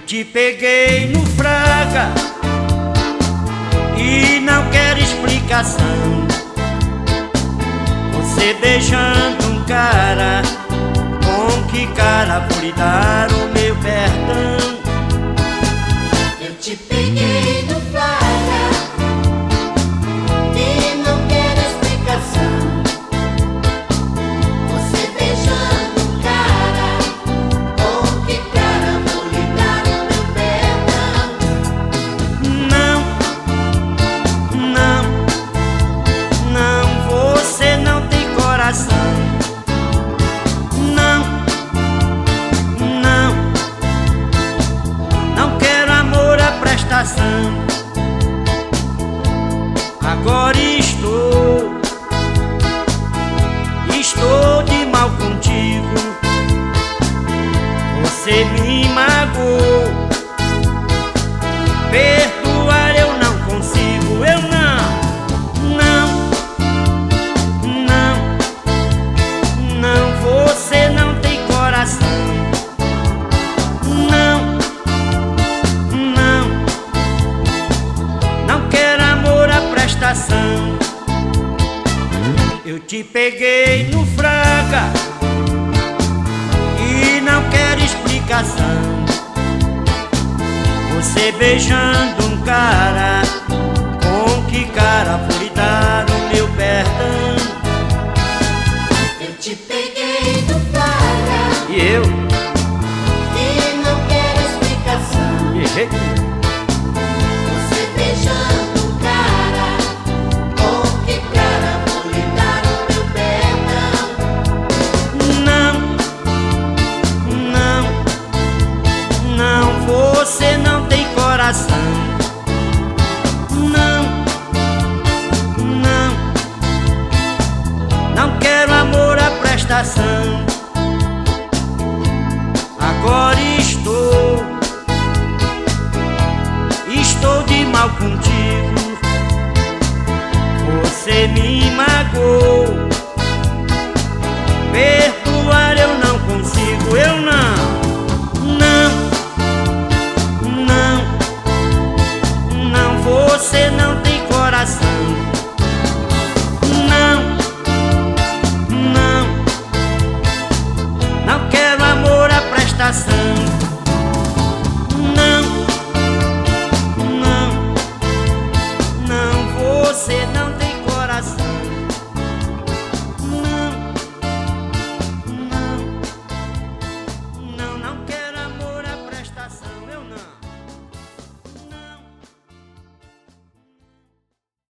te peguei no fraga e não quero explicação. Você beijando um cara, com que cara vou lhe dar o meu perdão? Eu te peguei no fraga e não quero explicação. Você beijando um cara, com que cara vou lhe dar o meu perdão? Não, não, não, você não tem coração. Não, não, não quero amor à prestação. Agora estou de mal contigo. Você me magoou, perdoar eu não consigo. Eu não, você não tem coração. Não quero amor à prestação. Eu te peguei no fraga e não quero explicação. Você beijando um cara,